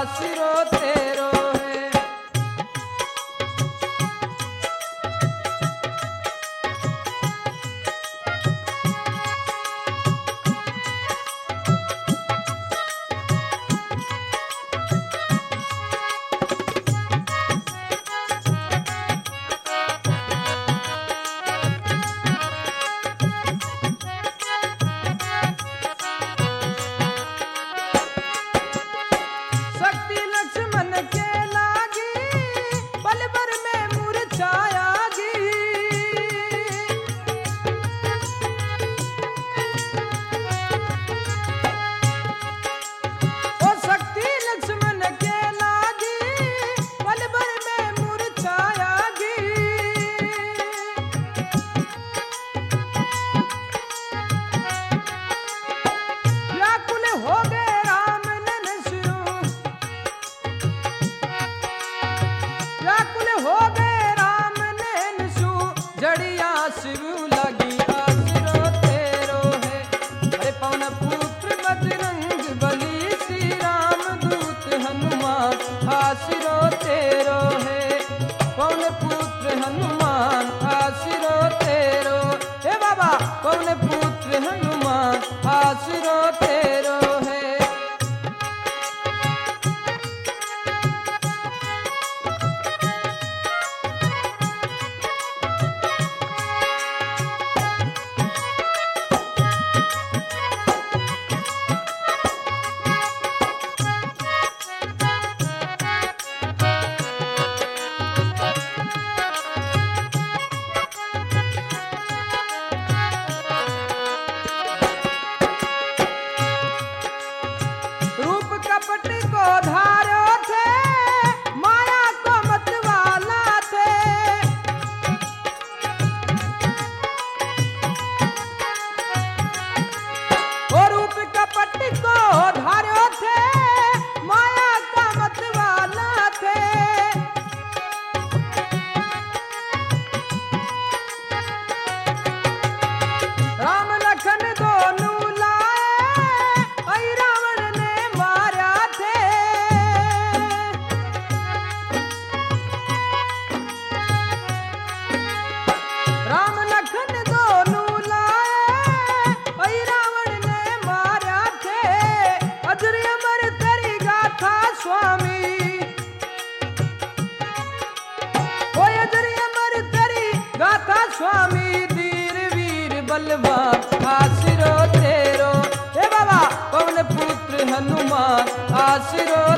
आसरो तेरो है। शक्ति लक्ष्मण के लागी पल भर में मूर्छायागी। ओ शक्ति लक्ष्मण के लागी पल भर में मूर्छायागी। व्याकुल हो गए राम ननसु, व्याकुल हो गए राम नैनसु, जड़िया शिव लगी आसरो तेरो है। अरे पवन पुत्र बजरंग बली श्री राम दूत हनुमान आसरो तेरो है। पवन पुत्र हनुमान आसरो तेरो हे बाबा, पवन पुत्र हनुमान आसरो तेरो है। रूप कपट को धारो थे, माया को मतवाला थे। और रूप कपट को धारो थे, माया का मतवाला थे। राम लखन दोनों लाए, ऐ रावण ने मारा थे। राम लखन दोनों लाए, ऐ रावण ने मारा थे। अजर अमर तेरी गाथा स्वामी, ओ अजर अमर तेरी गाथा स्वामी। धीर वीर बलवान आसरो तेरो हे बाबा, पवन पुत्र हनुमान आसरो